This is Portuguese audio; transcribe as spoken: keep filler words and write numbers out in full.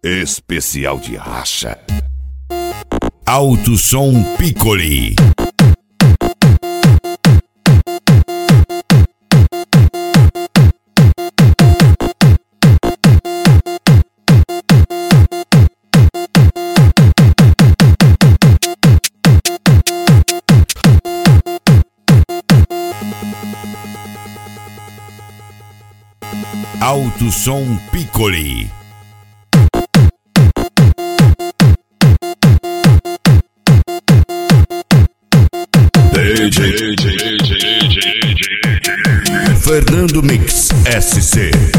Especial de racha. Alto Som Piccoli. Alto Som Piccoli. D J Fernando Mix S C.